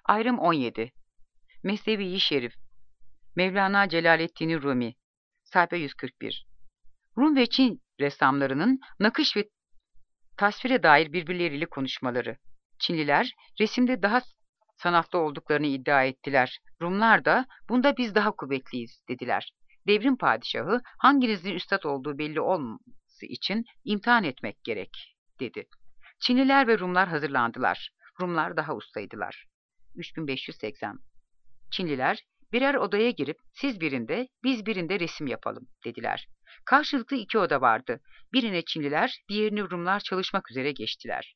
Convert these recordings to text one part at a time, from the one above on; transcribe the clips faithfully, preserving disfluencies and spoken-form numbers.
Ayrım on yedi. Mesnevi-i Şerif. Mevlana Celaleddin Rumi. Sayfa yüz kırk bir. Rum ve Çin ressamlarının nakış ve tasvire dair birbirleriyle konuşmaları. Çinliler resimde daha sanatlı olduklarını iddia ettiler. Rumlar da bunda biz daha kuvvetliyiz dediler. Devrim padişahı hanginizin üstad olduğu belli olması için imtihan etmek gerek dedi. Çinliler ve Rumlar hazırlandılar. Rumlar daha ustaydılar. üç bin beş yüz seksen. Çinliler birer odaya girip siz birinde biz birinde resim yapalım dediler. Karşılıklı iki oda vardı. Birine Çinliler, diğerini Rumlar çalışmak üzere geçtiler.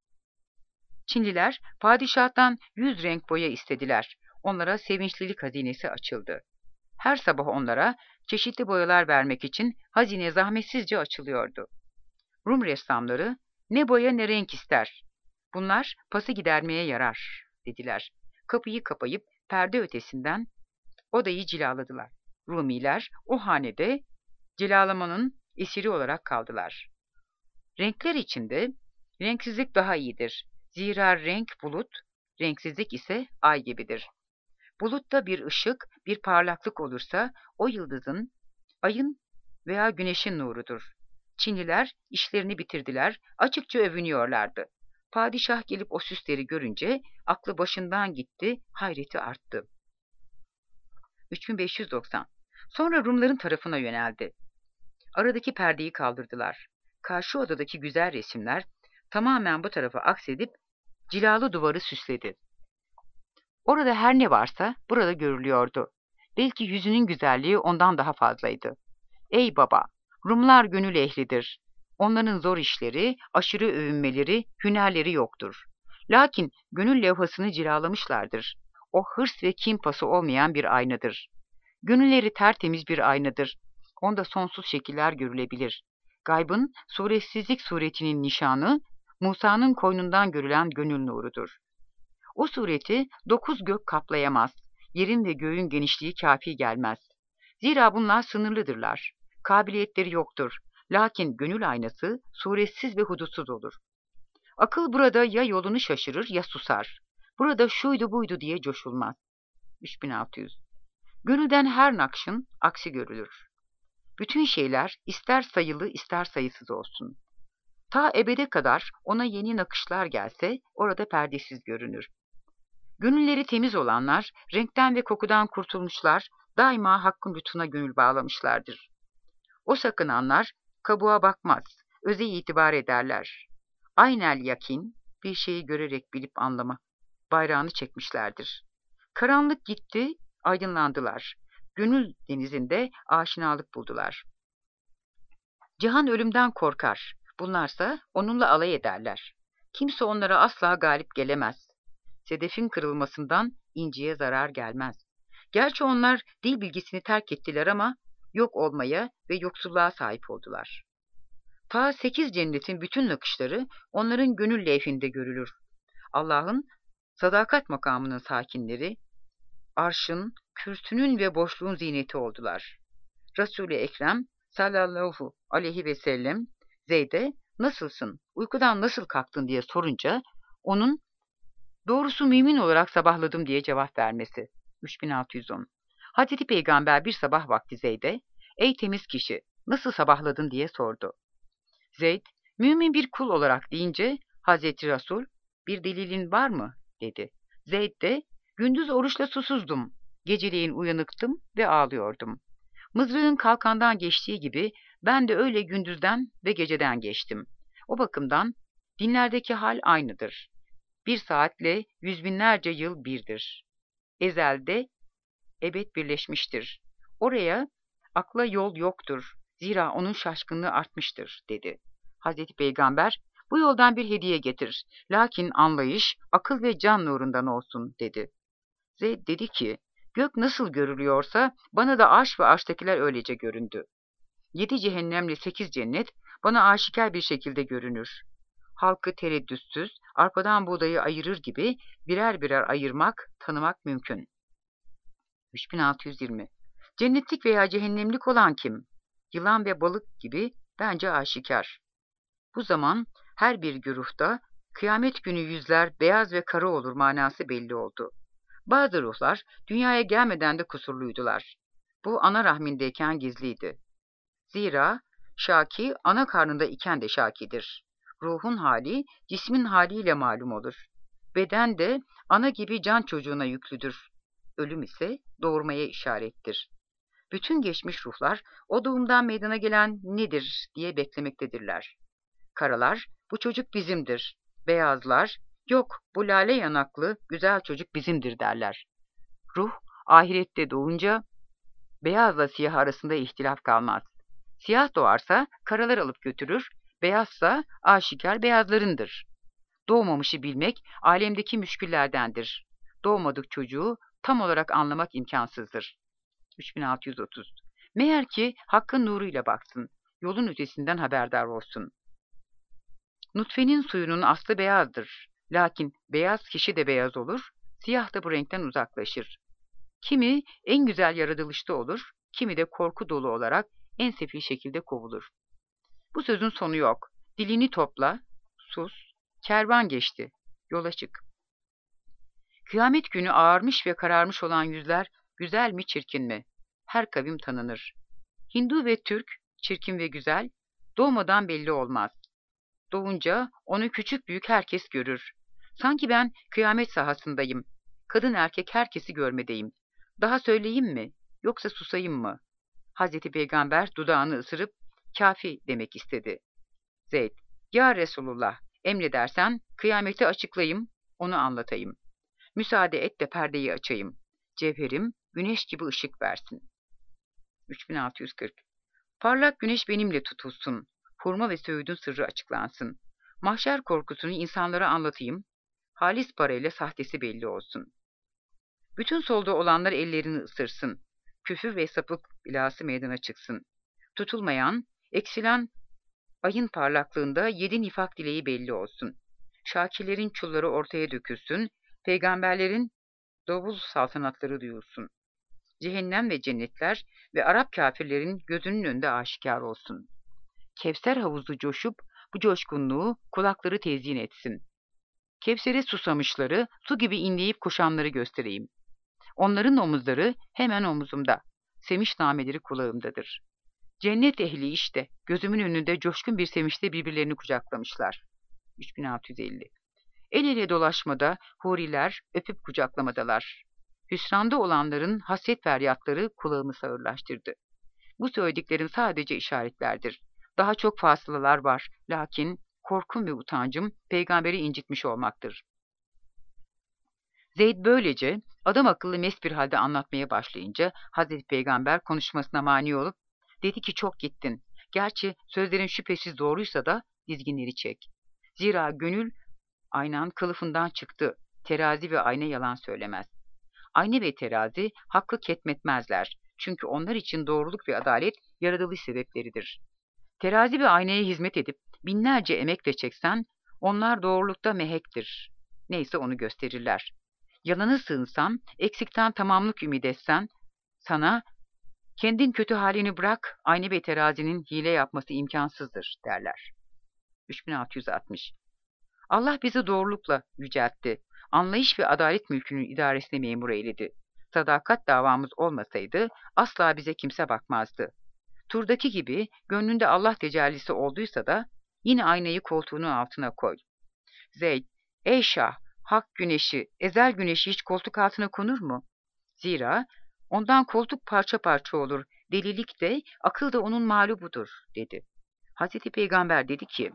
Çinliler padişahtan yüz renk boya istediler. Onlara sevinçlilik hazinesi açıldı. Her sabah onlara çeşitli boyalar vermek için hazine zahmetsizce açılıyordu. Rum ressamları ne boya ne renk ister. Bunlar pası gidermeye yarar dediler. Kapıyı kapayıp perde ötesinden odayı cilaladılar. Rumiler o hanede cilalamanın esiri olarak kaldılar. Renkler içinde renksizlik daha iyidir. Zira renk bulut, renksizlik ise ay gibidir. Bulutta bir ışık, bir parlaklık olursa o yıldızın, ayın veya güneşin nurudur. Çinliler işlerini bitirdiler, açıkça övünüyorlardı. Padişah gelip o süsleri görünce aklı başından gitti, hayreti arttı. üç bin beş yüz doksan. Sonra Rumların tarafına yöneldi. Aradaki perdeyi kaldırdılar. Karşı odadaki güzel resimler tamamen bu tarafa aksedip cilalı duvarı süsledi. Orada her ne varsa burada görülüyordu. Belki yüzünün güzelliği ondan daha fazlaydı. Ey baba! Rumlar gönül ehlidir. Onların zor işleri, aşırı övünmeleri, hünerleri yoktur. Lakin gönül levhasını cilalamışlardır. O hırs ve kin pası olmayan bir aynadır. Gönülleri tertemiz bir aynadır. Onda sonsuz şekiller görülebilir. Gaybın suretsizlik suretinin nişanı, Musa'nın koynundan görülen gönül nurudur. O sureti dokuz gök kaplayamaz. Yerin ve göğün genişliği kafi gelmez. Zira bunlar sınırlıdırlar. Kabiliyetleri yoktur. Lakin gönül aynası suretsiz ve hudutsuz olur. Akıl burada ya yolunu şaşırır ya susar. Burada şuydu buydu diye coşulmaz. üç bin altı yüz. Gönülden her nakşın aksi görülür. Bütün şeyler ister sayılı ister sayısız olsun. Ta ebede kadar ona yeni nakışlar gelse orada perdesiz görünür. Gönülleri temiz olanlar, renkten ve kokudan kurtulmuşlar, daima hakkın lütfuna gönül bağlamışlardır. O sakınanlar kabuğa bakmaz, öze itibar ederler. Aynel yakin, bir şeyi görerek bilip anlama, bayrağını çekmişlerdir. Karanlık gitti, aydınlandılar. Gönül denizinde aşinalık buldular. Cihan ölümden korkar, bunlarsa onunla alay ederler. Kimse onlara asla galip gelemez. Sedefin kırılmasından inciye zarar gelmez. Gerçi onlar dil bilgisini terk ettiler ama yok olmaya ve yoksulluğa sahip oldular. Ta sekiz cennetin bütün nakışları onların gönül levhinde görülür. Allah'ın sadakat makamının sakinleri, arşın, kürsünün ve boşluğun ziyneti oldular. Resul-i Ekrem sallallahu aleyhi ve sellem Zeyd'e nasılsın, uykudan nasıl kalktın diye sorunca onun doğrusu mümin olarak sabahladım diye cevap vermesi. üç bin altı yüz on. Hazreti Peygamber bir sabah vakti Zeyd'e ey temiz kişi nasıl sabahladın diye sordu. Zeyd mümin bir kul olarak deyince Hazreti Resul bir delilin var mı dedi. Zeyd de gündüz oruçla susuzdum, geceleyin uyanıktım ve ağlıyordum. Mızrağın kalkandan geçtiği gibi ben de öyle gündüzden ve geceden geçtim. O bakımdan dinlerdeki hal aynıdır. Bir saatle yüz binlerce yıl birdir. Ezelde ebed birleşmiştir. Oraya akla yol yoktur. Zira onun şaşkınlığı artmıştır, dedi. Hazreti Peygamber, bu yoldan bir hediye getir. Lakin anlayış, akıl ve can nurundan olsun, dedi. Zeyd dedi ki, gök nasıl görülüyorsa bana da arş ve arştakiler öylece göründü. Yedi cehennemle sekiz cennet bana aşikar bir şekilde görünür. Halkı tereddütsüz, arpadan buğdayı ayırır gibi birer birer ayırmak, tanımak mümkün. üç bin altı yüz yirmi. Cennetlik veya cehennemlik olan kim? Yılan ve balık gibi bence aşikar. Bu zaman her bir güruhta Kıyamet günü yüzler beyaz ve kara olur manası belli oldu. Bazı ruhlar dünyaya gelmeden de kusurluydular. Bu ana rahmindeyken gizliydi. Zira Şaki ana karnında iken de Şakidir. Ruhun hali cismin haliyle malum olur. Beden de ana gibi can çocuğuna yüklüdür. Ölüm ise doğurmaya işarettir. Bütün geçmiş ruhlar o doğumdan meydana gelen nedir diye beklemektedirler. Karalar bu çocuk bizimdir. Beyazlar yok bu lale yanaklı güzel çocuk bizimdir derler. Ruh ahirette doğunca beyazla siyah arasında ihtilaf kalmaz. Siyah doğarsa karalar alıp götürür, beyazsa aşikar beyazlarındır. Doğmamışı bilmek alemdeki müşküllerdendir. Doğmadık çocuğu tam olarak anlamak imkansızdır. üç bin altı yüz otuz. Meğer ki hakkın nuruyla baksın, yolun ötesinden haberdar olsun. Nutfenin suyunun aslı beyazdır. Lakin beyaz kişi de beyaz olur, siyah da bu renkten uzaklaşır. Kimi en güzel yaratılışta olur, kimi de korku dolu olarak en sefil şekilde kovulur. Bu sözün sonu yok. Dilini topla, sus, kervan geçti, yola çık. Kıyamet günü ağarmış ve kararmış olan yüzler güzel mi çirkin mi? Her kavim tanınır. Hindu ve Türk, çirkin ve güzel, doğmadan belli olmaz. Doğunca onu küçük büyük herkes görür. Sanki ben kıyamet sahasındayım. Kadın erkek herkesi görmedeyim. Daha söyleyeyim mi, yoksa susayım mı? Hazreti Peygamber dudağını ısırıp kafi demek istedi. Zeyd, ya Resulullah, emredersen kıyameti açıklayayım, onu anlatayım. Müsaade et de perdeyi açayım. Cevherim güneş gibi ışık versin. üç bin altı yüz kırk. Parlak güneş benimle tutulsun. Hurma ve söğüdün sırrı açıklansın. Mahşer korkusunu insanlara anlatayım. Halis parayla sahtesi belli olsun. Bütün solda olanlar ellerini ısırsın. Küfür ve sapık bilası meydana çıksın. Tutulmayan, eksilen ayın parlaklığında yedi nifak dileği belli olsun. Şakirlerin çulları ortaya dökülsün. Peygamberlerin davul saltanatları duyulsun. Cehennem ve cennetler ve Arap kafirlerin gözünün önünde aşikar olsun. Kevser havuzu coşup bu coşkunluğu kulakları tezyin etsin. Kevser'e susamışları, su gibi inleyip koşanları göstereyim. Onların omuzları hemen omuzumda, sevinç nameleri kulağımdadır. Cennet ehli işte, gözümün önünde coşkun bir sevinçle birbirlerini kucaklamışlar. üç bin altı yüz elli. El ele dolaşmada huriler öpüp kucaklamadalar. Hüsranda olanların hasret feryatları kulağımı sağırlaştırdı. Bu söylediklerin sadece işaretlerdir. Daha çok fasılalar var. Lakin korkum ve utancım peygamberi incitmiş olmaktır. Zeyd böylece adam akıllı mest bir halde anlatmaya başlayınca Hazreti Peygamber konuşmasına mani olup dedi ki çok gittin. Gerçi sözlerin şüphesiz doğruysa da dizginleri çek. Zira gönül aynan kılıfından çıktı. Terazi ve ayna yalan söylemez. Ayna ve terazi hakkı ketmetmezler. Çünkü onlar için doğruluk ve adalet yaratılış sebepleridir. Terazi ve aynaya hizmet edip binlerce emekle çeksen, onlar doğrulukta mehektir. Neyse onu gösterirler. Yalana sığınsan, eksikten tamamlık ümit etsen, sana kendin kötü halini bırak, ayna ve terazinin hile yapması imkansızdır derler. üç bin altı yüz altmış. Allah bizi doğrulukla yüceltti. Anlayış ve adalet mülkünün idaresine memur eyledi. Sadakat davamız olmasaydı asla bize kimse bakmazdı. Turdaki gibi gönlünde Allah tecellisi olduysa da yine aynayı koltuğunun altına koy. Zeyd, ey şah, hak güneşi, ezel güneşi hiç koltuk altına konur mu? Zira ondan koltuk parça parça olur, delilik de, akıl da onun mağlubudur, dedi. Hazreti Peygamber dedi ki,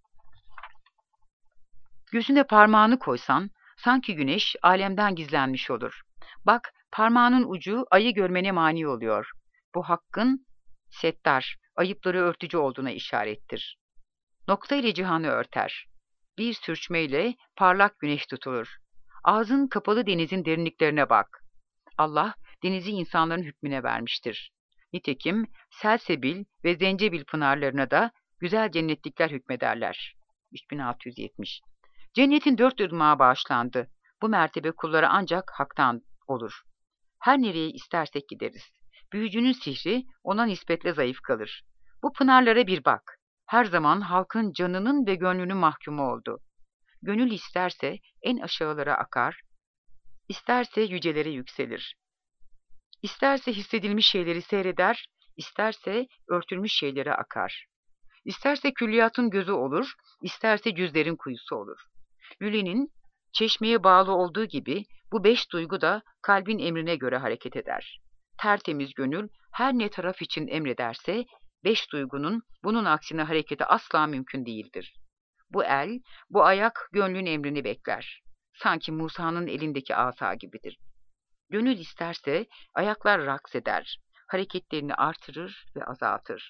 gözüne parmağını koysan, sanki güneş alemden gizlenmiş olur. Bak, parmağının ucu ayı görmene mani oluyor. Bu hakkın settar, ayıpları örtücü olduğuna işarettir. Nokta ile cihanı örter. Bir sürçmeyle parlak güneş tutulur. Ağzın kapalı denizin derinliklerine bak. Allah denizi insanların hükmüne vermiştir. Nitekim Selsebil ve Zencebil pınarlarına da güzel cennetlikler hükmederler. üç bin altı yüz yetmiş. Cennetin dört ırmağı bağışlandı. Bu mertebe kullara ancak haktan olur. Her nereye istersek gideriz. Büyücünün sihri ona nispetle zayıf kalır. Bu pınarlara bir bak. Her zaman halkın canının ve gönlünün mahkumu oldu. Gönül isterse en aşağılara akar, isterse yücelere yükselir. İsterse hissedilmiş şeyleri seyreder, isterse örtülmüş şeylere akar. İsterse külliyatın gözü olur, isterse cüzlerin kuyusu olur. Lüle'nin çeşmeye bağlı olduğu gibi bu beş duygu da kalbin emrine göre hareket eder. Tertemiz gönül her ne taraf için emrederse, beş duygunun bunun aksine hareketi asla mümkün değildir. Bu el, bu ayak gönlün emrini bekler. Sanki Musa'nın elindeki asa gibidir. Gönül isterse ayaklar raks eder, hareketlerini artırır ve azaltır.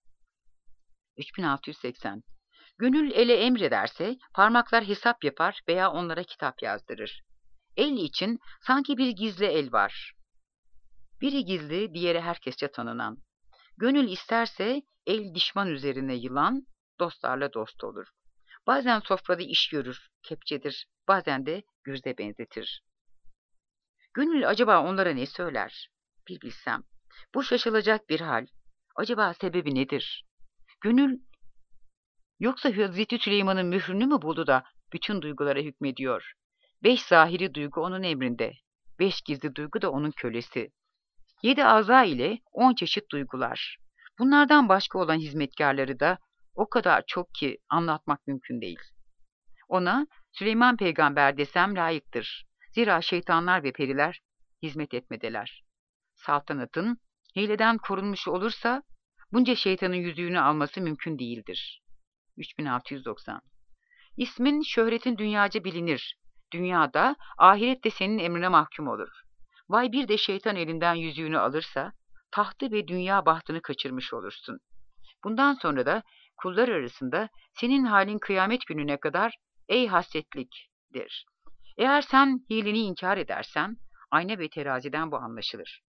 üç bin altı yüz seksen. Gönül ele emrederse parmaklar hesap yapar veya onlara kitap yazdırır. El için sanki bir gizli el var. Biri gizli, diğeri herkesçe tanınan. Gönül isterse el düşman üzerine yılan, dostlarla dost olur. Bazen sofrada iş görür, kepçedir, bazen de güzde benzetir. Gönül acaba onlara ne söyler? Bir bilsem. Bu şaşılacak bir hal. Acaba sebebi nedir? Gönül yoksa Hazreti Süleyman'ın mührünü mü buldu da bütün duygulara hükmediyor? Beş zahiri duygu onun emrinde. Beş gizli duygu da onun kölesi. Yedi aza ile on çeşit duygular. Bunlardan başka olan hizmetkarları da o kadar çok ki anlatmak mümkün değil. Ona Süleyman peygamber desem layıktır. Zira şeytanlar ve periler hizmet etmedeler. Saltanatın hileden korunmuş olursa bunca şeytanın yüzüğünü alması mümkün değildir. üç bin altı yüz doksan. İsmin, şöhretin dünyaca bilinir. Dünyada, ahirette senin emrine mahkum olur. Vay bir de şeytan elinden yüzüğünü alırsa, tahtı ve dünya bahtını kaçırmış olursun. Bundan sonra da kullar arasında senin halin kıyamet gününe kadar ey hasretliktir. Eğer sen hileni inkar edersen, ayna ve teraziden bu anlaşılır.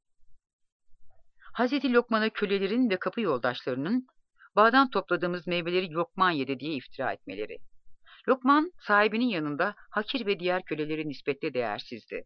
Hazreti Lokman'a kölelerin ve kapı yoldaşlarının bağdan topladığımız meyveleri Lokman yedi diye iftira etmeleri. Lokman sahibinin yanında hakir ve diğer köleleri nispetle değersizdi.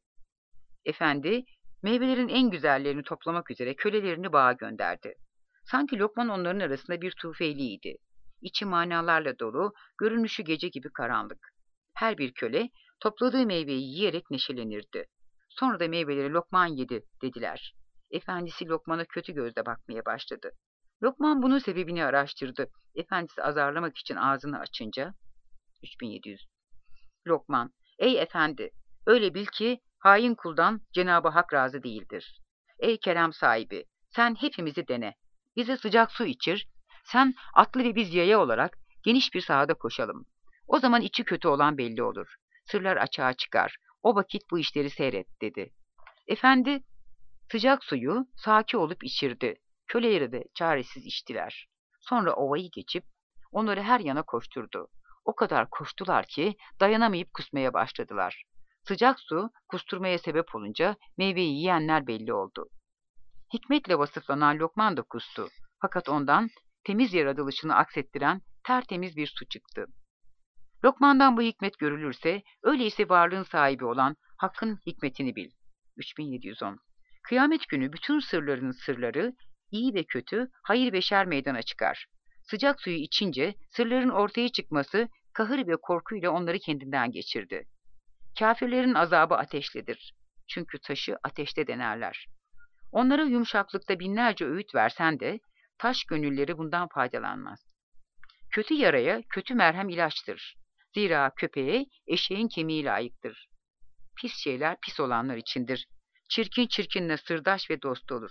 Efendi meyvelerin en güzellerini toplamak üzere kölelerini bağa gönderdi. Sanki Lokman onların arasında bir tufeliydi. İçi manalarla dolu, görünüşü gece gibi karanlık. Her bir köle topladığı meyveyi yiyerek neşelenirdi. Sonra da meyveleri Lokman yedi dediler. Efendisi Lokman'a kötü gözle bakmaya başladı. Lokman bunun sebebini araştırdı. Efendisi azarlamak için ağzını açınca üç bin yedi yüz. Lokman, ey efendi, öyle bil ki hain kuldan Cenab-ı Hak razı değildir. Ey kerem sahibi, sen hepimizi dene. Bize sıcak su içir, sen atlı ve biz yaya olarak geniş bir sahada koşalım. O zaman içi kötü olan belli olur. Sırlar açığa çıkar. O vakit bu işleri seyret, dedi. Efendi, sıcak suyu saki olup içirdi. Köleleri de çaresiz içtiler. Sonra ovayı geçip onları her yana koşturdu. O kadar koştular ki dayanamayıp kusmaya başladılar. Sıcak su kusturmaya sebep olunca meyveyi yiyenler belli oldu. Hikmetle vasıflanan Lokman da kustu. Fakat ondan temiz yaratılışını aksettiren tertemiz bir su çıktı. Lokman'dan bu hikmet görülürse, öyleyse varlığın sahibi olan Hakk'ın hikmetini bil. üç bin yedi yüz on. Kıyamet günü bütün sırların sırları, iyi ve kötü, hayır ve şer meydana çıkar. Sıcak suyu içince sırların ortaya çıkması kahır ve korkuyla onları kendinden geçirdi. Kafirlerin azabı ateşlidir. Çünkü taşı ateşte denerler. Onlara yumuşaklıkta binlerce öğüt versen de taş gönülleri bundan faydalanmaz. Kötü yaraya kötü merhem ilaçtır. Zira köpeğe eşeğin kemiği layıktır. Pis şeyler pis olanlar içindir. Çirkin çirkinle sırdaş ve dost olur.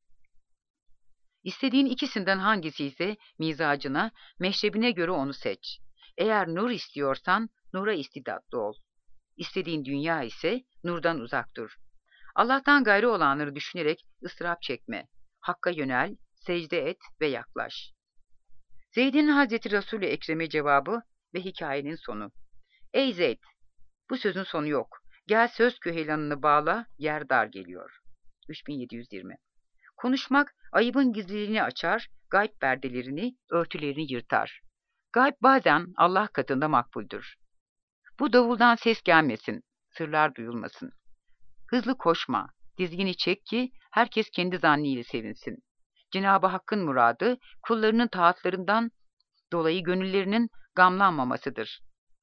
İstediğin ikisinden hangisi ise mizacına, meşrebine göre onu seç. Eğer nur istiyorsan nura istidatlı ol. İstediğin dünya ise nurdan uzak dur. Allah'tan gayrı olanları düşünerek ıstırap çekme. Hakka yönel, secde et ve yaklaş. Zeyd'in Hazreti Resul-i Ekrem'e cevabı ve hikayenin sonu. Ey Zeyd! Bu sözün sonu yok. Gel söz küheylanını bağla, yer dar geliyor. üç bin yedi yüz yirmi. Konuşmak ayıbın gizliliğini açar, gayb perdelerini, örtülerini yırtar. Gayb bazen Allah katında makbuldür. Bu davuldan ses gelmesin, sırlar duyulmasın. Hızlı koşma, dizgini çek ki herkes kendi zannıyla sevinsin. Cenab-ı Hakk'ın muradı kullarının taatlarından dolayı gönüllerinin gamlanmamasıdır.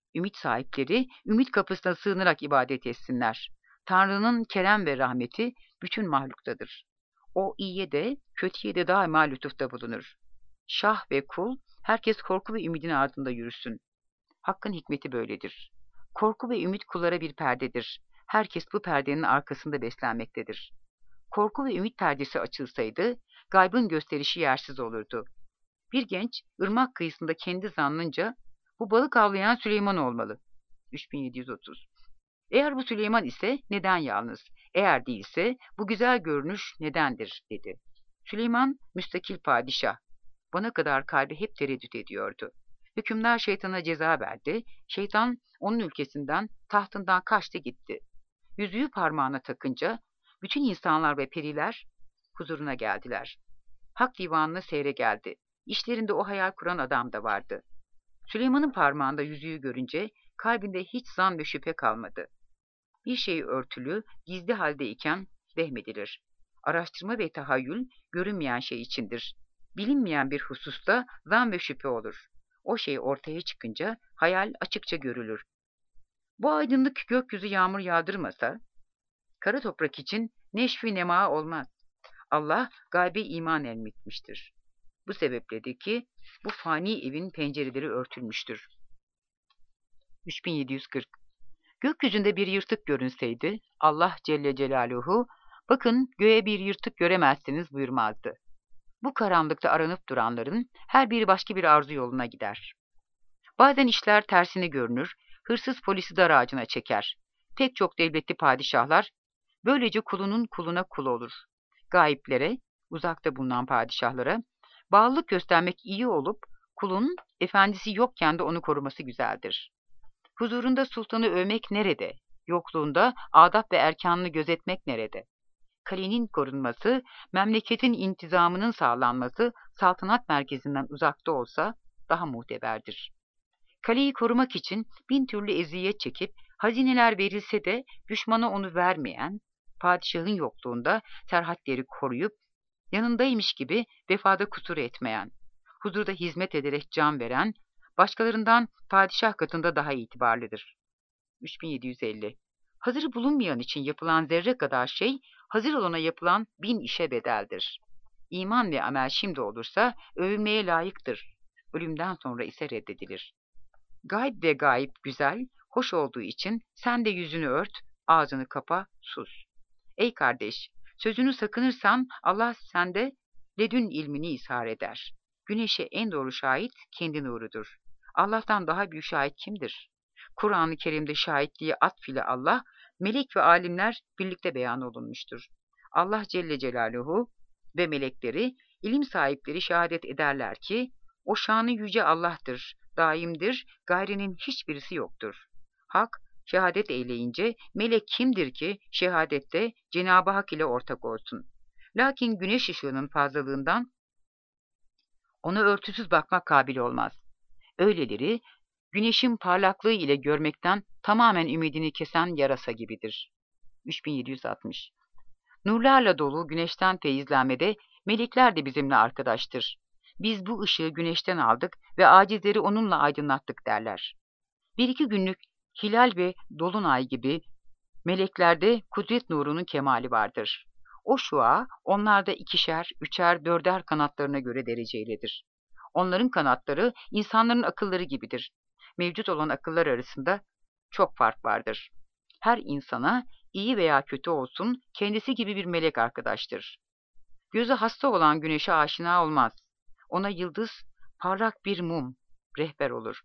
Ümit sahipleri, ümit kapısına sığınarak ibadet etsinler. Tanrı'nın kerem ve rahmeti bütün mahluktadır. O iyiye de, kötüye de daima lütufta bulunur. Şah ve kul, herkes korku ve ümidin ardında yürüsün. Hakkın hikmeti böyledir. Korku ve ümit kullara bir perdedir. Herkes bu perdenin arkasında beslenmektedir. Korku ve ümit perdesi açılsaydı, gaybın gösterişi yersiz olurdu. Bir genç, ırmak kıyısında kendi zannınca, bu balık avlayan Süleyman olmalı. üç bin yedi yüz otuz. Eğer bu Süleyman ise neden yalnız? Eğer değilse bu güzel görünüş nedendir, dedi. Süleyman, müstakil padişah. Bana kadar kalbi hep tereddüt ediyordu. Hükümdar şeytana ceza verdi. Şeytan onun ülkesinden, tahtından kaçtı gitti. Yüzüğü parmağına takınca bütün insanlar ve periler huzuruna geldiler. Hak divanına seyre geldi. İşlerinde o hayal kuran adam da vardı. Süleyman'ın parmağında yüzüğü görünce kalbinde hiç zan ve şüphe kalmadı. Bir şey örtülü, gizli haldeyken vehmedilir. Araştırma ve tahayyül görünmeyen şey içindir. Bilinmeyen bir hususta zan ve şüphe olur. O şey ortaya çıkınca hayal açıkça görülür. Bu aydınlık gökyüzü yağmur yağdırmasa, kara toprak için neşvi nema olmaz. Allah gaybe iman emretmiştir. Bu sebepledir ki bu fani evin pencereleri örtülmüştür. üç bin yedi yüz kırk. Gökyüzünde bir yırtık görünseydi, Allah Celle Celaluhu, bakın göğe bir yırtık göremezsiniz buyurmazdı. Bu karanlıkta aranıp duranların her biri başka bir arzu yoluna gider. Bazen işler tersine görünür, hırsız polisi dar ağacına çeker. Pek çok devletli padişahlar, böylece kulunun kuluna kul olur. Gayiplere, uzakta bulunan padişahlara, bağlılık göstermek iyi olup, kulun efendisi yokken de onu koruması güzeldir. Huzurunda sultanı övmek nerede? Yokluğunda adap ve erkanını gözetmek nerede? Kalenin korunması, memleketin intizamının sağlanması saltanat merkezinden uzakta olsa daha muteberdir. Kaleyi korumak için bin türlü eziyet çekip hazineler verilse de düşmana onu vermeyen, padişahın yokluğunda serhatleri koruyup yanındaymış gibi vefada kusur etmeyen, huzurda hizmet ederek can veren, başkalarından padişah katında daha itibarlıdır. üç bin yedi yüz elli. Hazır bulunmayan için yapılan zerre kadar şey, hazır olana yapılan bin işe bedeldir. İman ve amel şimdi olursa övülmeye layıktır. Ölümden sonra ise reddedilir. Gayb ve gayb güzel, hoş olduğu için sen de yüzünü ört, ağzını kapa, sus. Ey kardeş, sözünü sakınırsan Allah sende ledün ilmini ishar eder. Güneşe en doğru şahit kendi nurudur. Allah'tan daha büyük şahit kimdir? Kur'an-ı Kerim'de şahitliği atfile Allah, melek ve alimler birlikte beyan olunmuştur. Allah Celle Celaluhu ve melekleri, ilim sahipleri şehadet ederler ki, o şanı yüce Allah'tır, daimdir, gayrinin hiçbirisi yoktur. Hak, şehadet eyleyince, melek kimdir ki şehadette Cenab-ı Hak ile ortak olsun? Lakin güneş ışığının fazlalığından ona örtüsüz bakmak kabil olmaz. Öyleleri, güneşin parlaklığı ile görmekten tamamen ümidini kesen yarasa gibidir. üç bin yedi yüz altmış. Nurlarla dolu güneşten feyizlenmede melekler de bizimle arkadaştır. Biz bu ışığı güneşten aldık ve acizleri onunla aydınlattık derler. Bir iki günlük hilal ve dolunay gibi meleklerde kudret nurunun kemali vardır. O şua onlarda ikişer, üçer, dörder kanatlarına göre dereceyledir. Onların kanatları insanların akılları gibidir. Mevcut olan akıllar arasında çok fark vardır. Her insana iyi veya kötü olsun kendisi gibi bir melek arkadaştır. Gözü hasta olan güneşe aşina olmaz. Ona yıldız, parlak bir mum, rehber olur.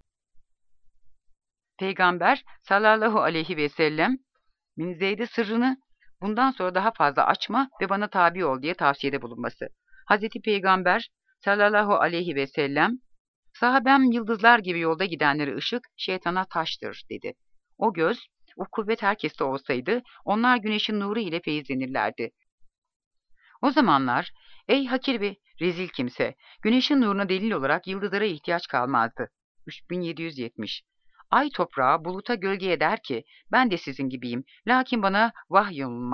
Peygamber sallallahu aleyhi ve sellem, min Zeyd'e sırrını bundan sonra daha fazla açma ve bana tabi ol diye tavsiyede bulunması. Hazreti Peygamber sallallahu aleyhi ve sellem, sahabem yıldızlar gibi yolda gidenlere ışık, şeytana taştır dedi. O göz, o kuvvet herkeste olsaydı, onlar güneşin nuru ile feyizlenirlerdi. O zamanlar, ey hakir ve rezil kimse, güneşin nuruna delil olarak yıldızlara ihtiyaç kalmazdı. üç bin yedi yüz yetmiş. Ay toprağa, buluta gölge eder ki, ben de sizin gibiyim, lakin bana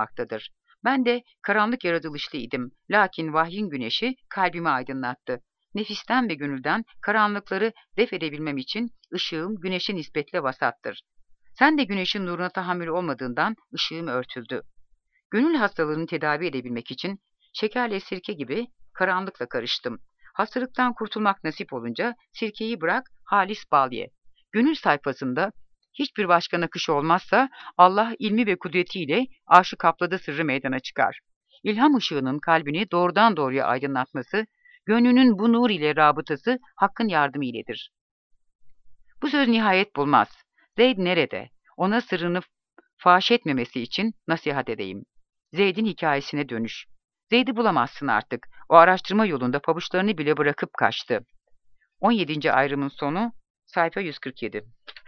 vahyolunmaktadır. Ben de karanlık yaratılışlıydım, lakin vahyin güneşi kalbimi aydınlattı. Nefisten ve gönülden karanlıkları def edebilmem için ışığım güneşe nispetle vasattır. Sen de güneşin nuruna tahammül olmadığından ışığım örtüldü. Gönül hastalığını tedavi edebilmek için şekerle sirke gibi karanlıkla karıştım. Hastalıktan kurtulmak nasip olunca sirkeyi bırak, halis bal ye. Gönül sayfasında hiçbir başka nakış olmazsa Allah ilmi ve kudretiyle arşı kapladığı sırrı meydana çıkar. İlham ışığının kalbini doğrudan doğruya aydınlatması, gönlünün bu nur ile rabıtası Hakk'ın yardımı iledir. Bu söz nihayet bulmaz. Zeyd nerede? Ona sırrını faş etmemesi için nasihat edeyim. Zeyd'in hikayesine dönüş. Zeyd'i bulamazsın artık. O araştırma yolunda pabuçlarını bile bırakıp kaçtı. on yedinci ayrımın sonu sayfa yüz kırk yedi.